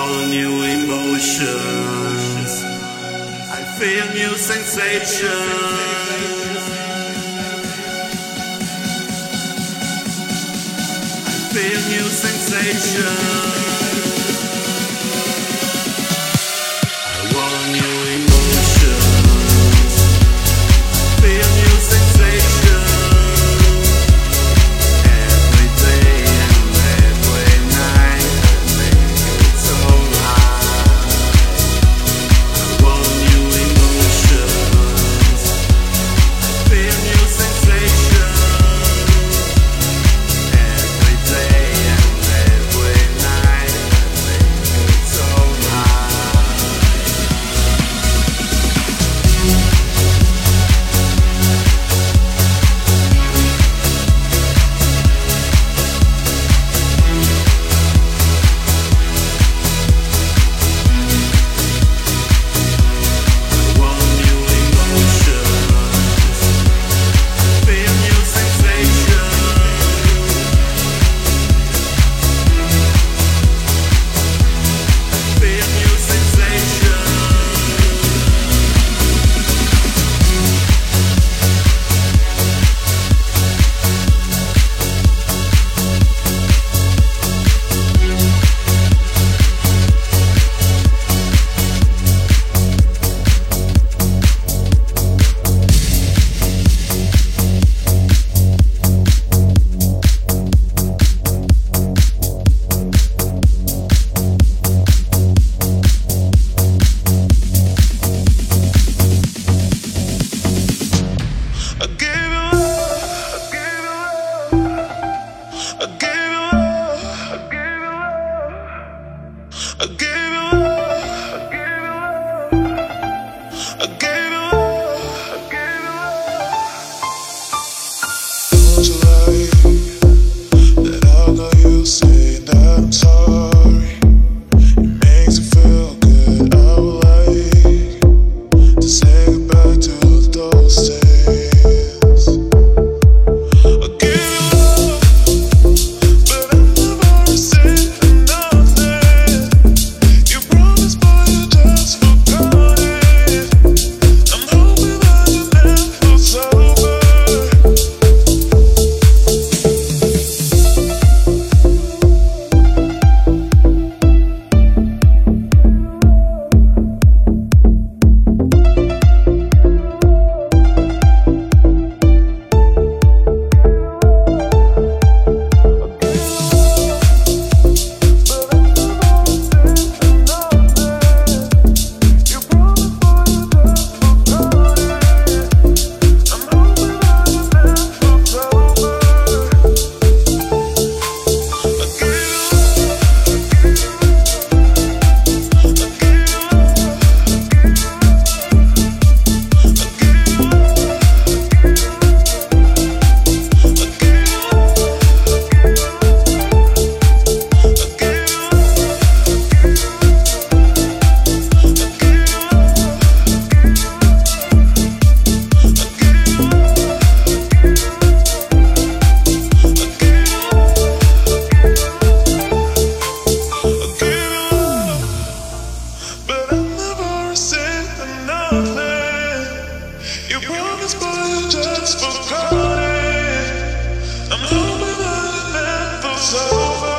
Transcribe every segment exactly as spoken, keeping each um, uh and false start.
want new emotions. I feel new sensations. I feel new sensations. I want new emotions. I feel new sensations. Every day and every night, I make it so high. I want new emotions. I feel new sensations. Every day and every night, I make it so high. I want new emotions. I feel new sensations. I feel new sensations. I gave you all, I gave you all, I gave you all, I gave you all, I gave you all, I gave you all, I gave you all, I gave you all. Don't you like that I know you saying that I'm sorry? It makes me feel good. I would like to say goodbye to those days. I gave you all, but I never received nothing. You promised, but you just forgot it. I'm hoping that you never sober. You promised, but you just forgot it. I'm hoping that it never's over.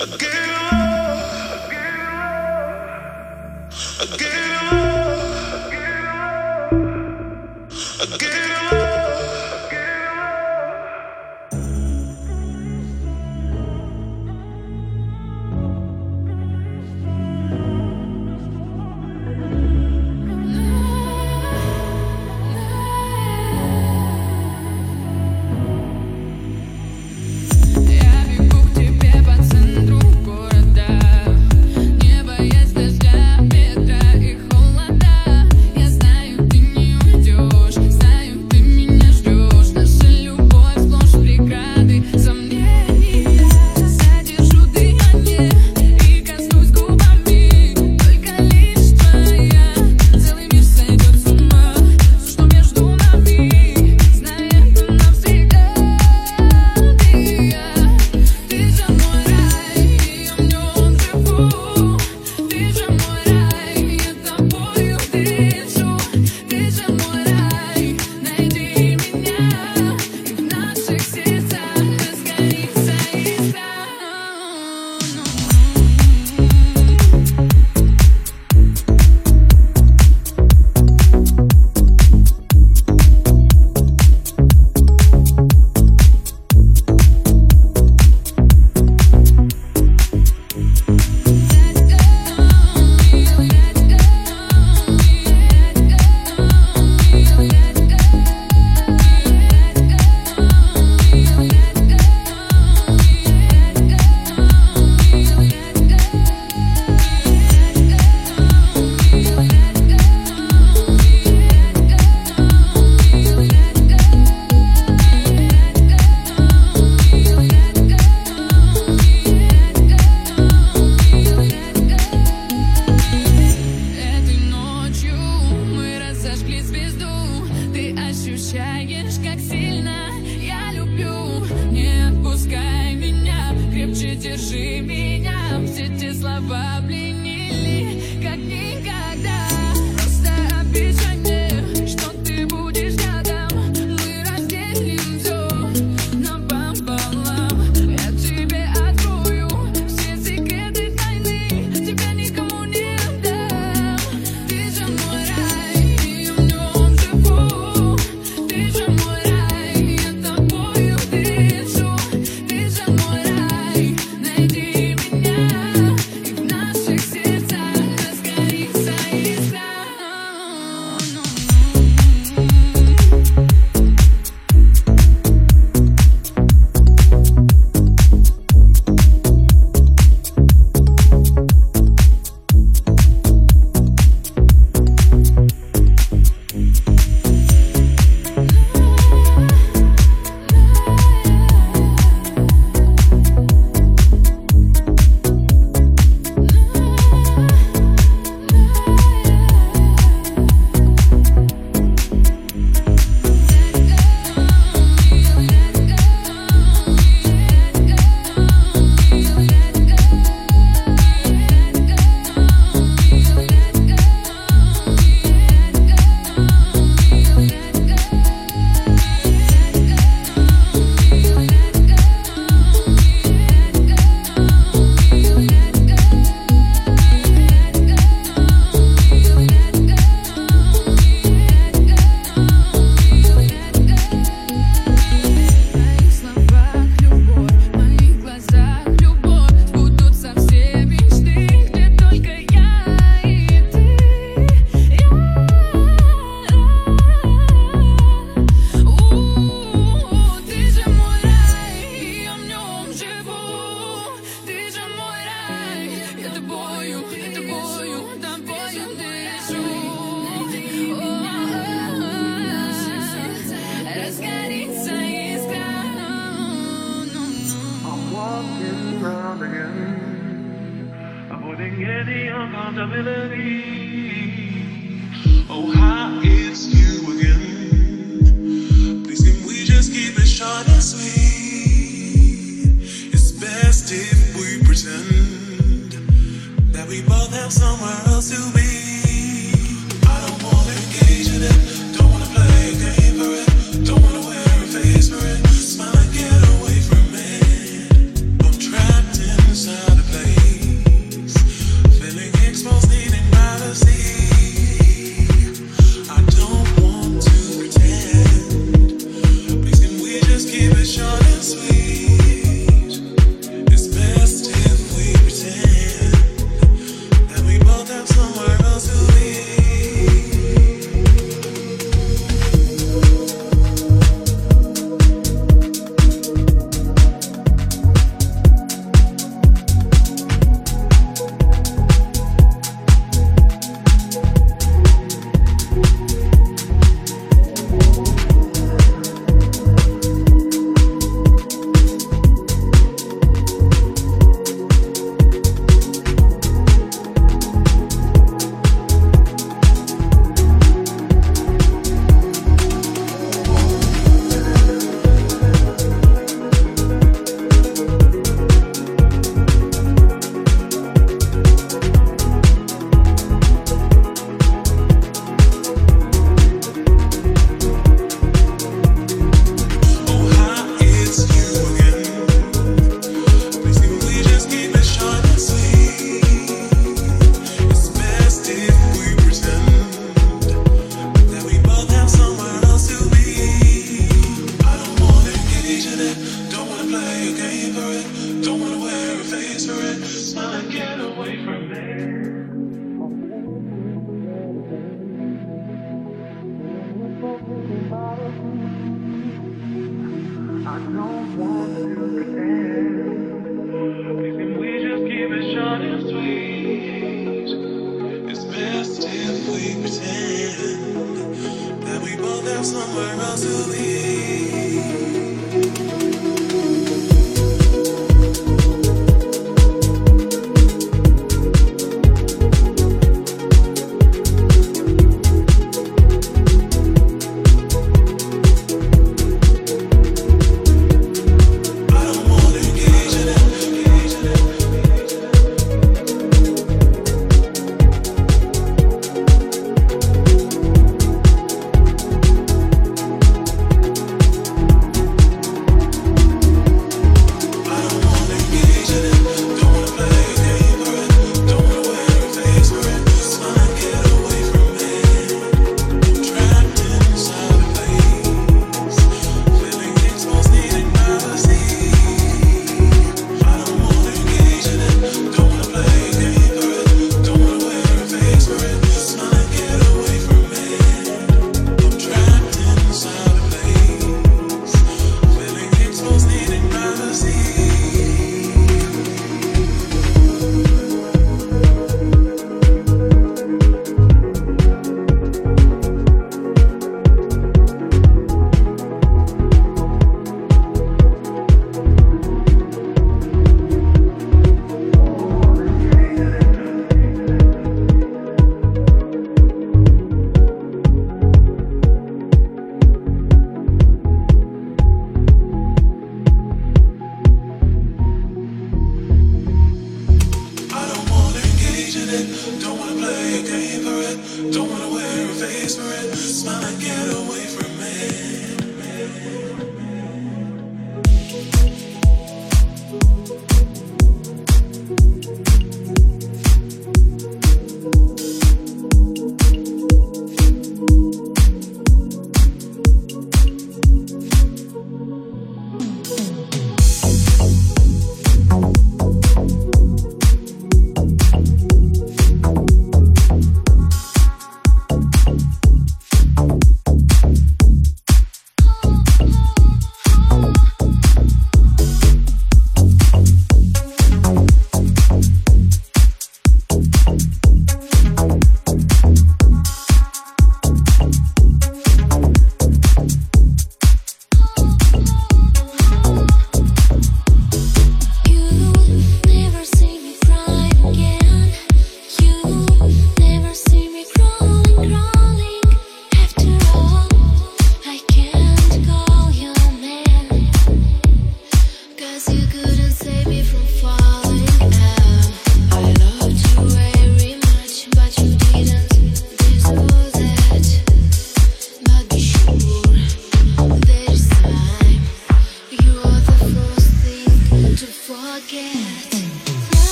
Inside Don't wanna wear a face for it. Smile and get away from me. I don't want to pretend. Can we just keep it short and sweet? It's best if we pretend that we both have somewhere else to be.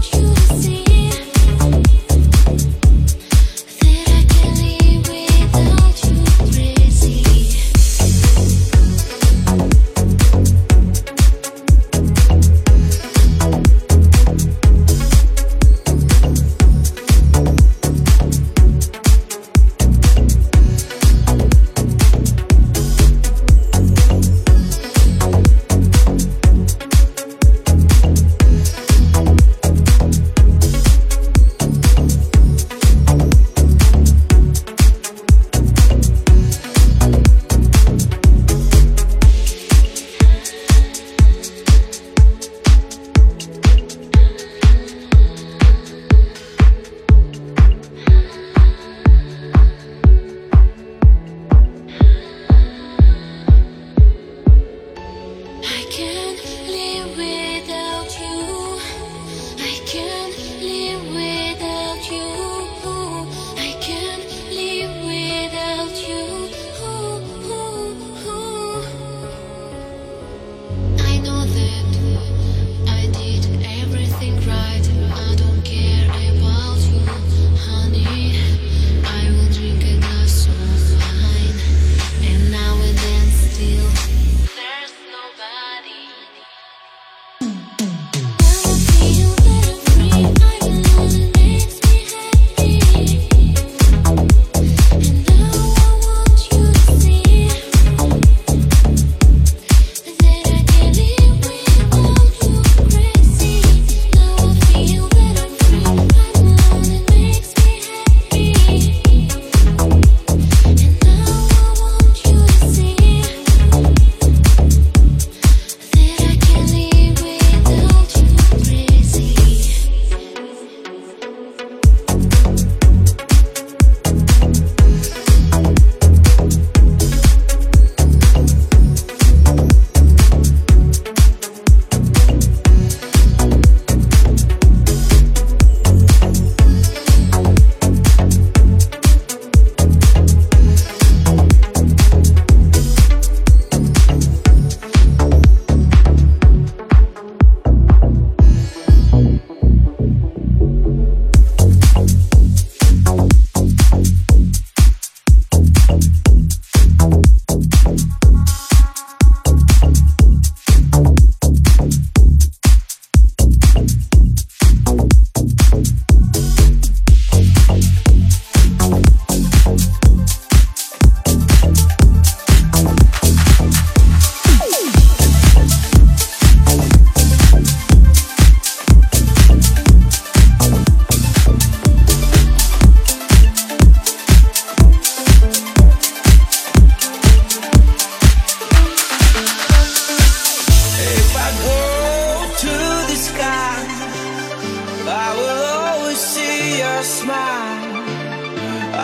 That I can live without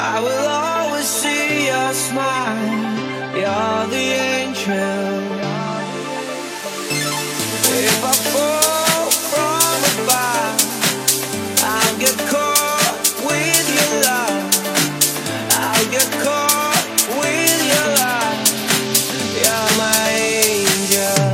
I will always see your smile. You're the angel. If I fall from above, I'll get caught with your love. I'll get caught with your love. You're my angel.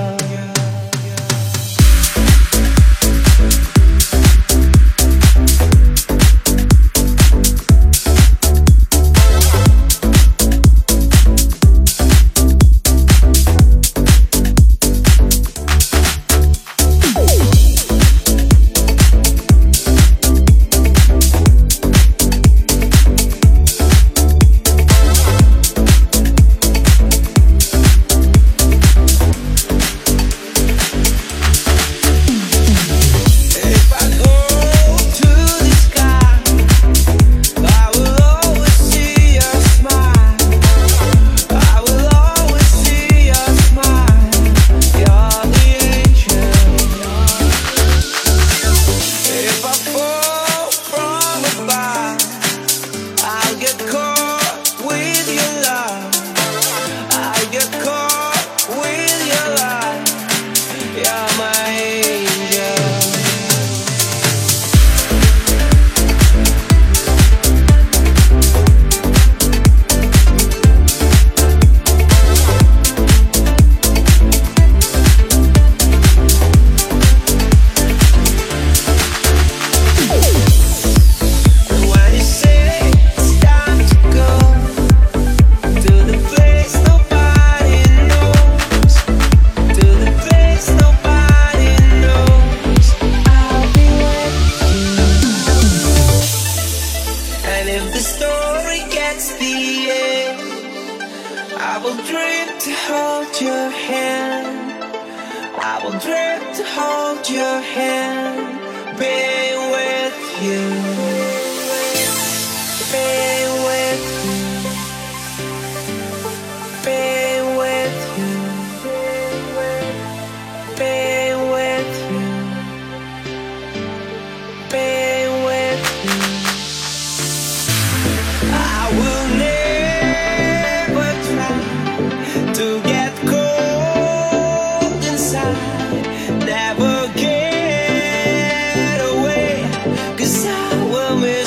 Never get away, 'cause I will miss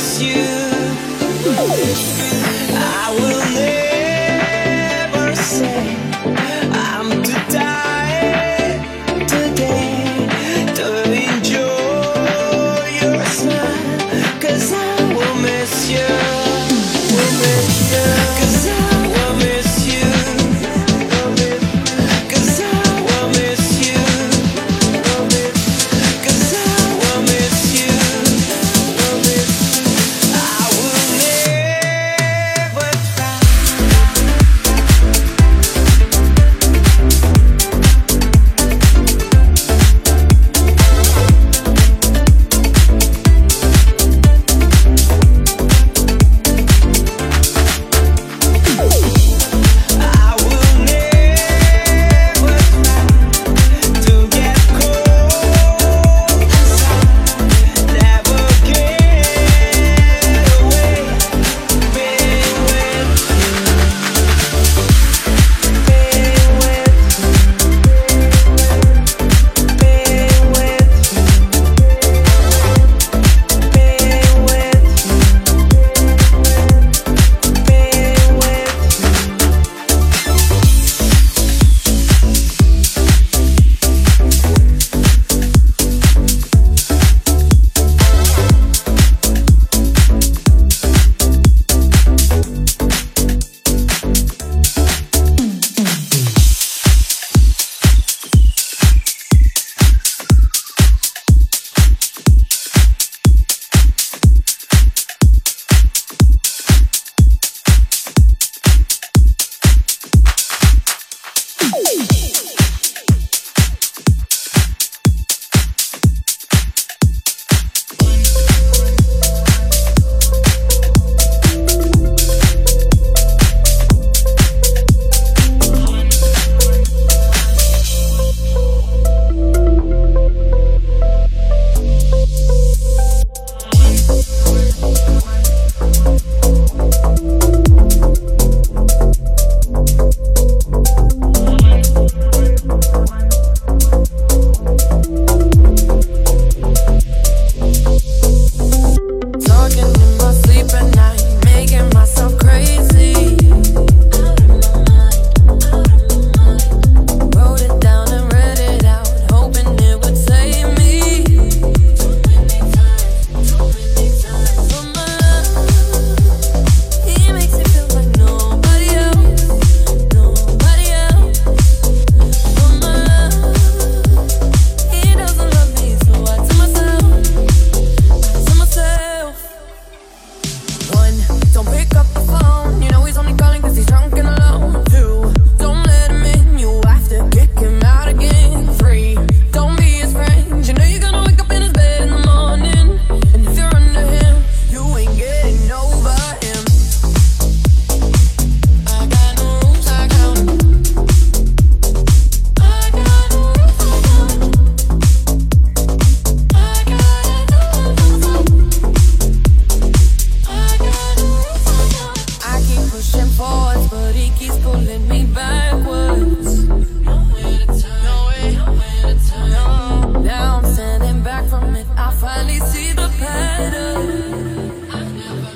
forwards, but he keeps pulling me backwards. Nowhere to turn, nowhere, nowhere to turn. No. Now I'm standing back from it. I finally see the pattern. I never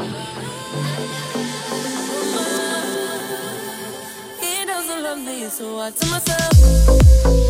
learned. He doesn't love me, so I tell myself.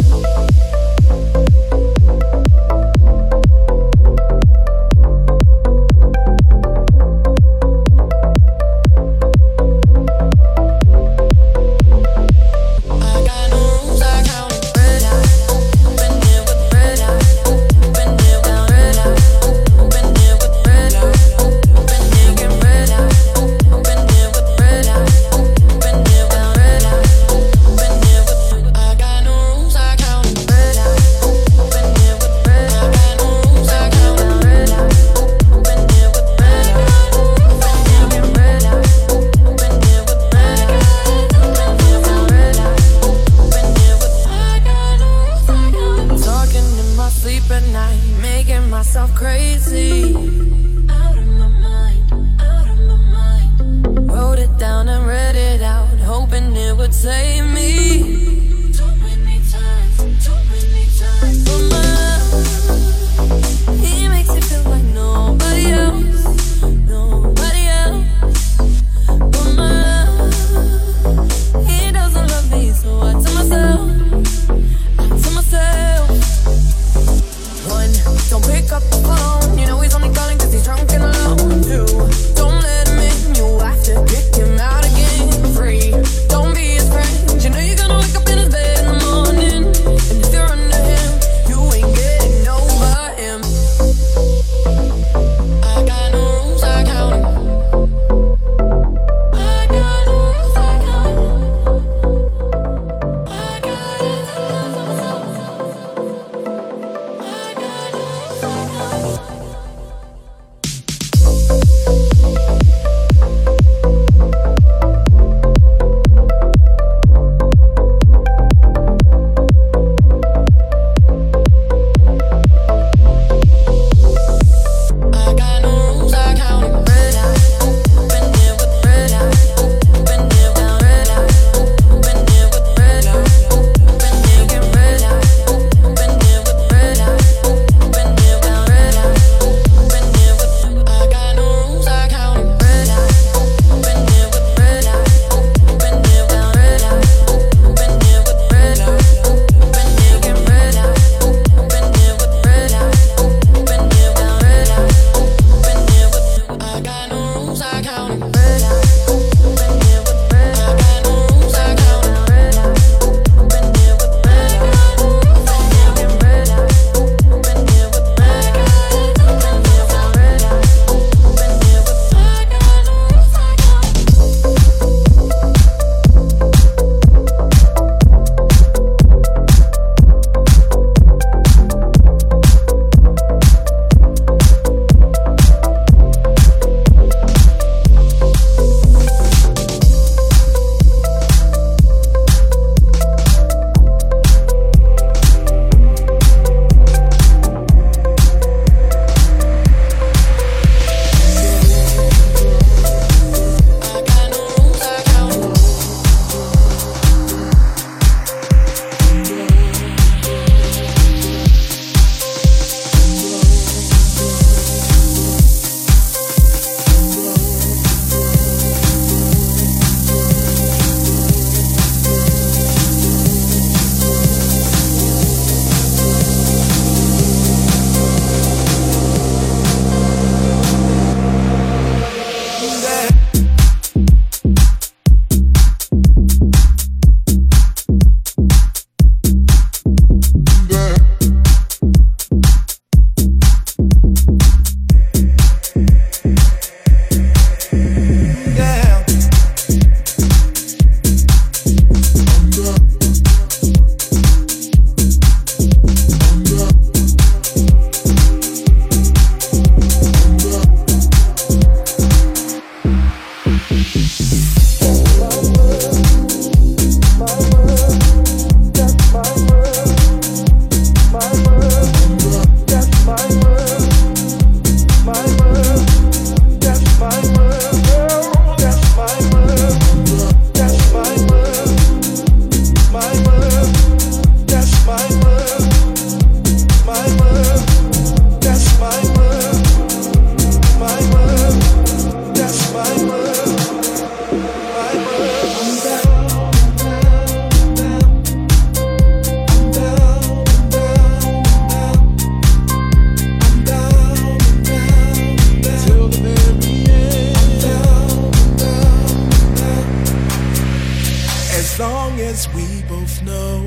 As long as we both know,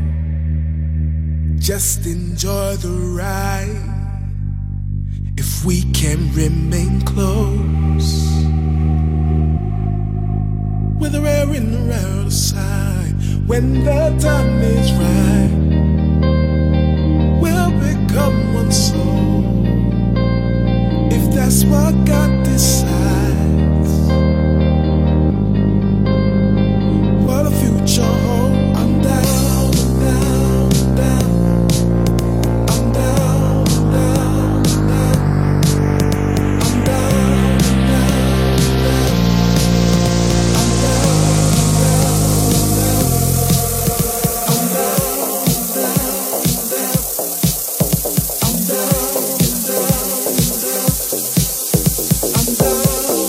just enjoy the ride. If we can remain close, with a rare in the rare side, when the time is right, we'll become one soul. If that's what God decides, what a future holds. I'm down, down, down. I'm down, down, down. I'm down, down, down. I'm down, down, down. I'm down, down, down. I'm down, down, down. I'm down.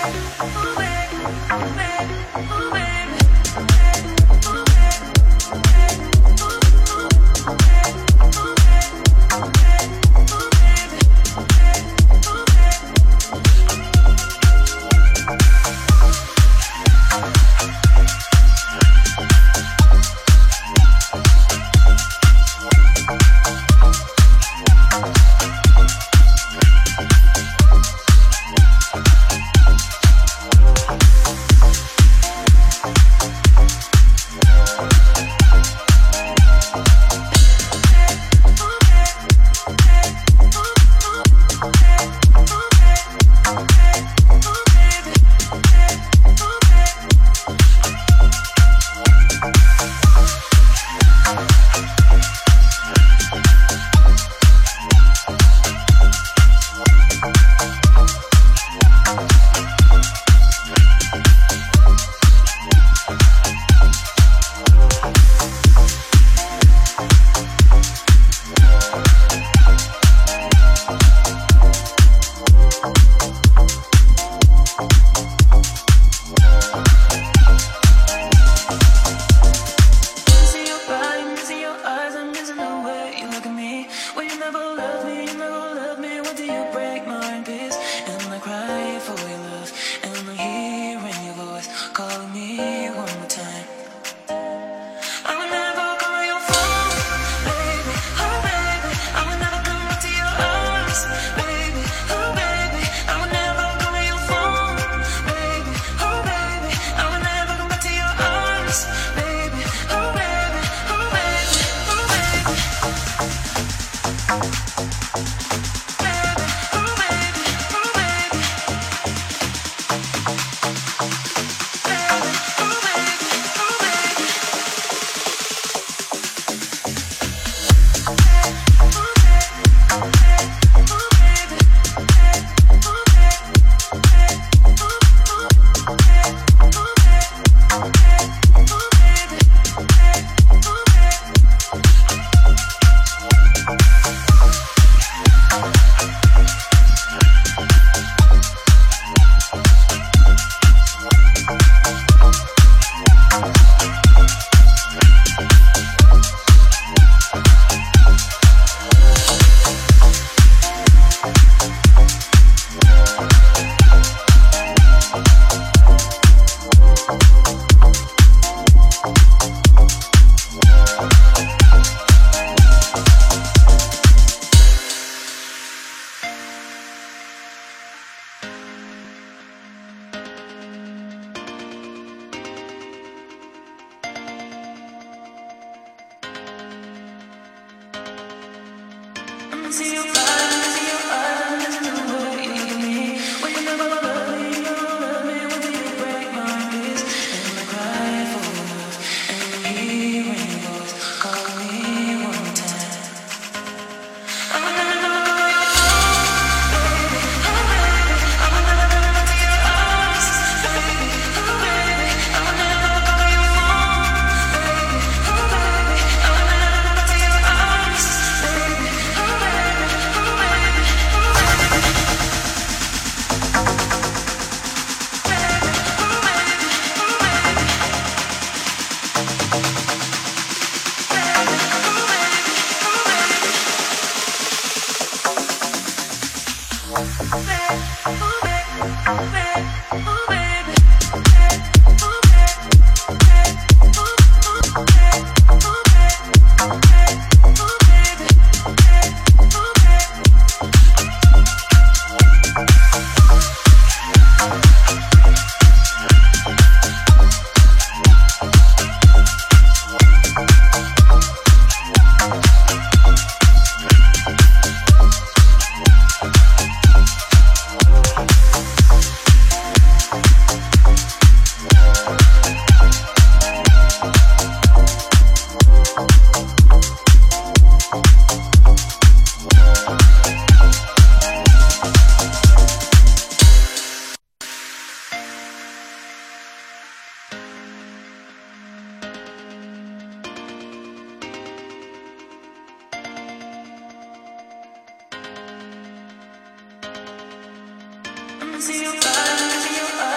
See your eyes, see your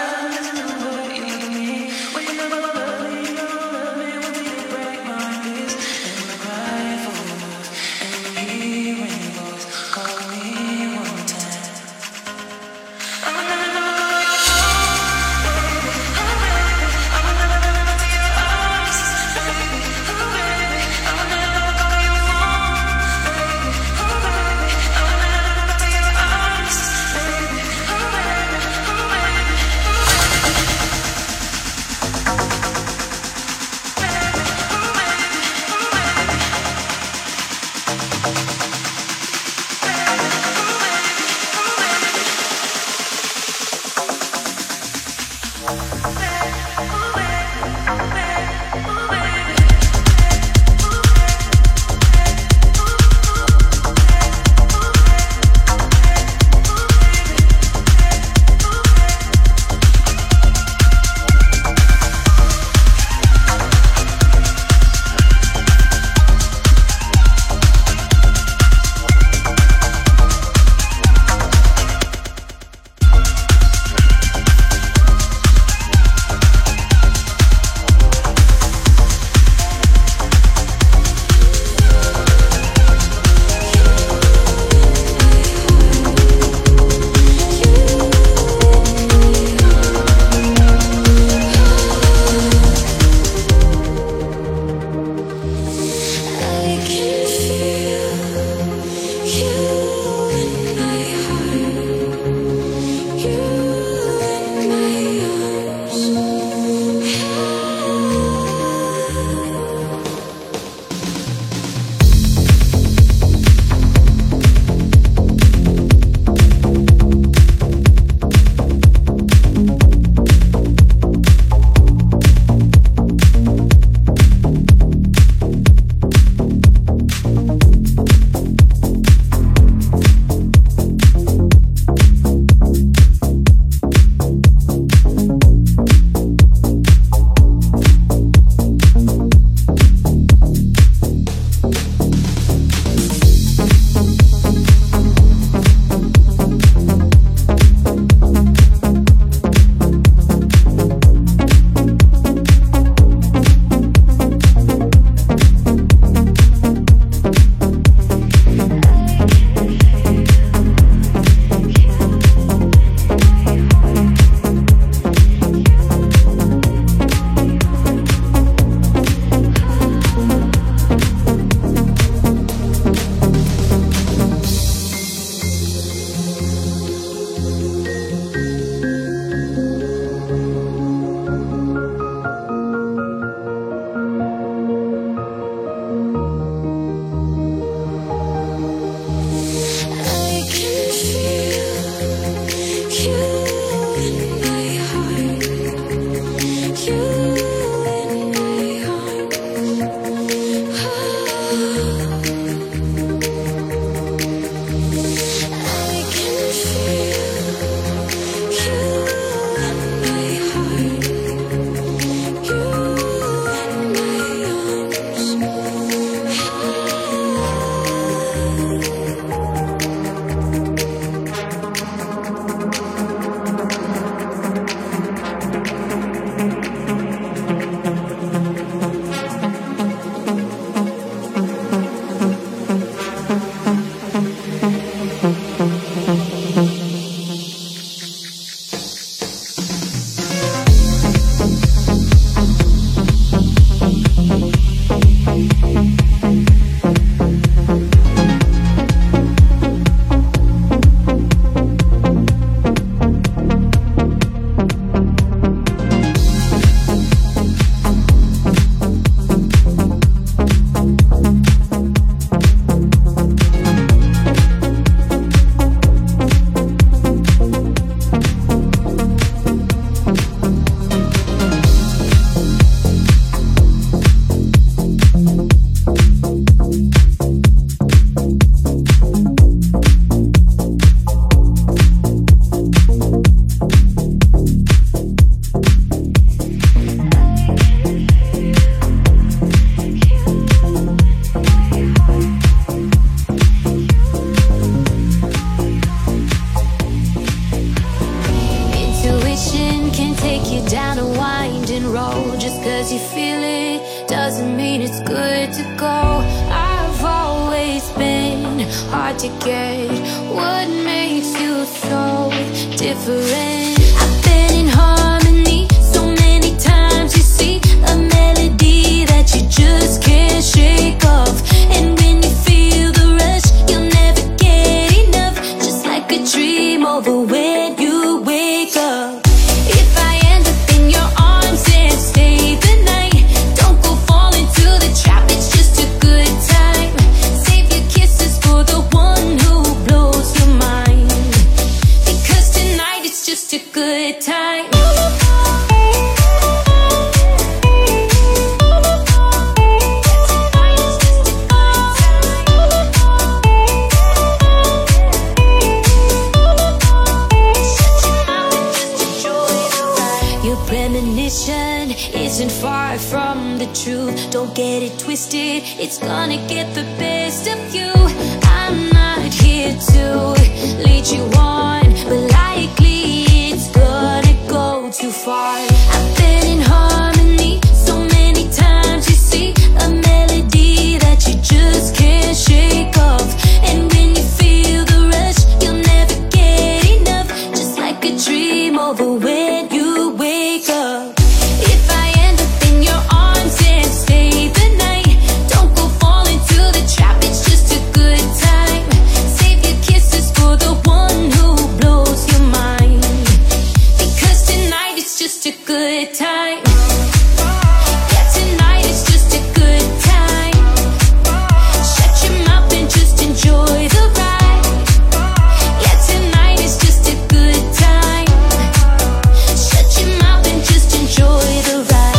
'cause you feel it doesn't mean it's good to go. I've always been hard to get. What makes you so different? I've been in harmony so many times. You see a melody that you just can't shake off, and when you feel the rush, you'll never get enough. Just like a dream over when you wake up. If I end up in your arms and stay the night, don't go fall into the trap, it's just a good time. Save your kisses for the one who blows your mind, because tonight it's just a good Your premonition isn't far from the truth. Don't get it twisted, it's gonna get the best of you. I'm not here to lead you on, but likely it's gonna go too far. I've been in harmony so many times, you see, a melody that you just can't shake off. And when you feel the rush, you'll never get enough, just like a dream over when you wake up. If I end up in your arms and stay the night, don't go fall into the trap, it's just a good time. Save your kisses for the one who blows your mind, because tonight it's just a good time. Yeah, tonight it's just a good time. Shut your mouth and just enjoy the ride. Yeah, tonight it's just a good time. Shut your mouth and just enjoy the ride.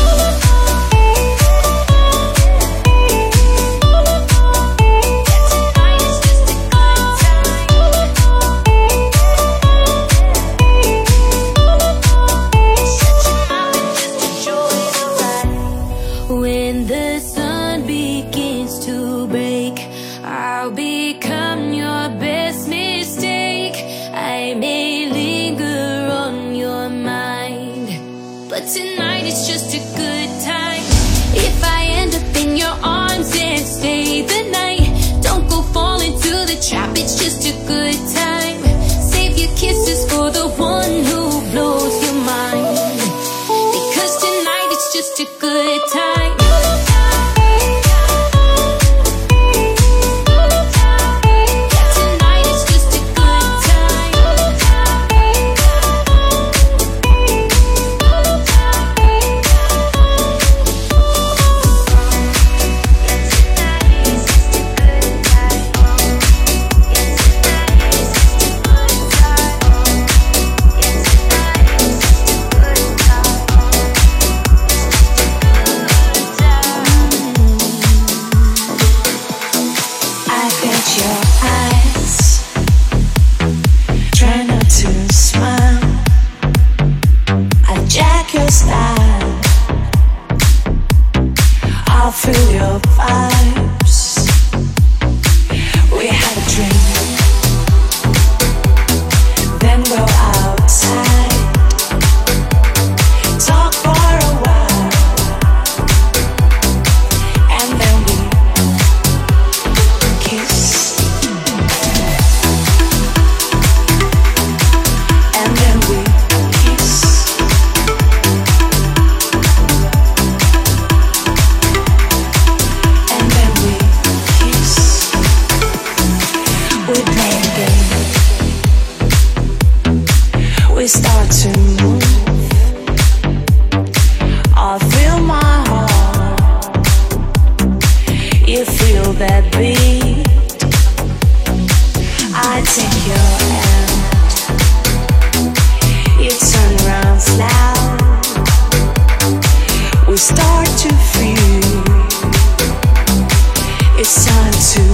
When the sun begins to break, I'll become your best mistake. I may linger on your mind, but tonight it's just a good time. If I end up in your arms and stay the night, don't go fall into the trap, it's just a good time. Save your kisses for the one who blows your mind, because tonight it's just a good time. Tonight it's just a good time. I bet your eyes, try not to smile. I jack your style, I'll feel your vibes. We had a drink, then go outside, talk for a while, and then we kiss, and then we kiss, and then we kiss. We play a game, we start to move. I feel my heart, you feel that beat. I take your hand, you turn around slow. We start to feel it's time to,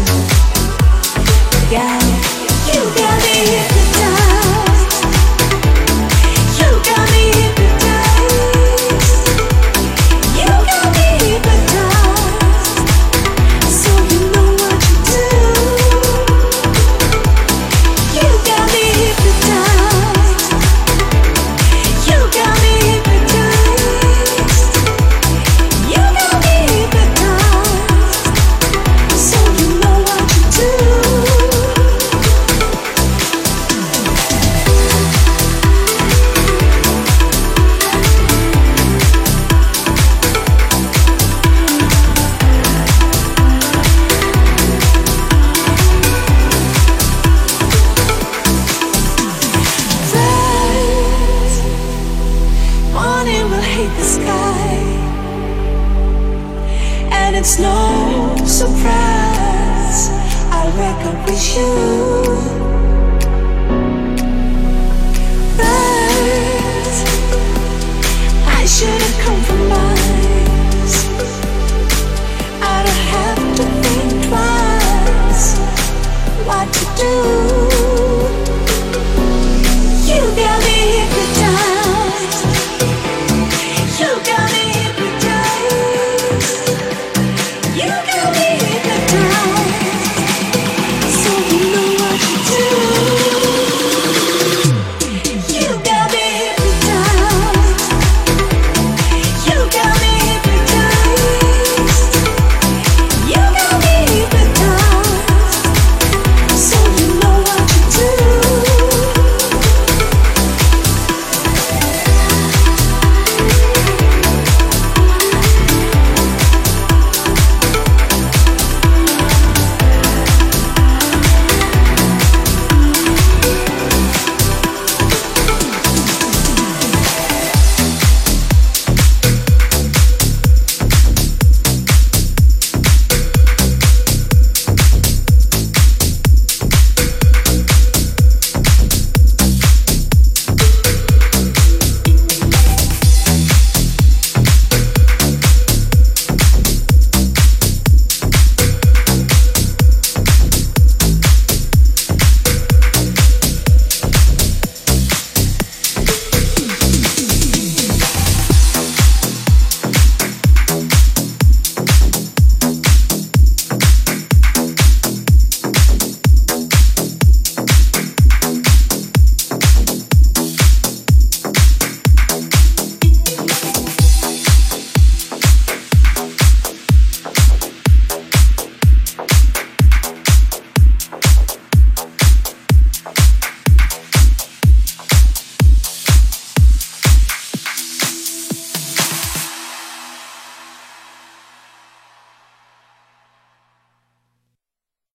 yeah. You got me hypnotized, you got me hypnotized, you got me hypnotized. So you know what you do. You got me hypnotized, you got me hypnotized, you got me hypnotized. So you know what you do. First morning will hit the sky, and it's no surprise I wake up with you. But I should